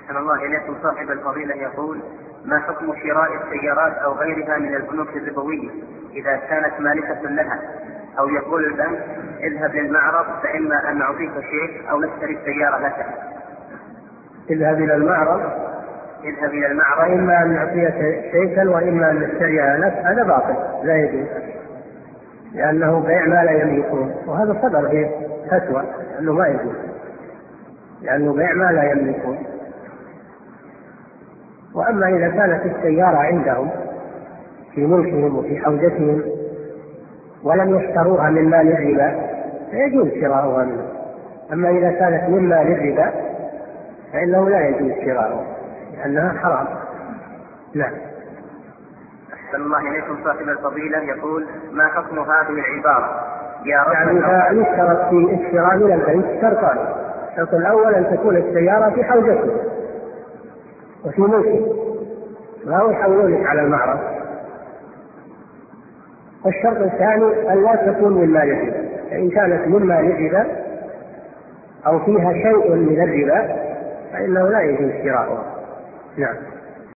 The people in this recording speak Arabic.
أحسن الله إليكم. صاحب الفضيلة يقول: ما حكم شراء السيارات أو غيرها من البنوك الربوية إذا كانت مالكة لها، أو يقول البنك: اذهب للمعرض فإما أن نعطيك شيك أو نشتري السيارة لك. اذهب إلى المعرض وإما أن نعطيك شيكا وإما أن نشتريها لك، هذا باطل لا يجوز، لأنه بيع ما لا يملكون، وهذا صدر في فتوى أنه ما يجوز، لأنه بيع ما لا يملكون. وأما إذا كانت السيارة عندهم في ملكهم وفي حوزتهم ولم يشتروها من مال الربا فيجوز شراؤها منه. أما إذا كانت من مال الربا فإنه لا يجوز شراؤها لأنها حرام. نعم. أحسن الله إليكم. صاحب الفضيلة يقول: ما حكم هذه العبارة: يا رب؟ يعني إذا يشترط في الشراء من البنك شرطان: الشرط الأول أن تكون السيارة في حوزته وفي ملكه، لا يحولونك على المعرض. والشرط الثاني أن لا تكون من مال الربا، فإن كانت من مال الربا أو فيها شيء من الربا فإنه لا يجوز شراؤها. نعم.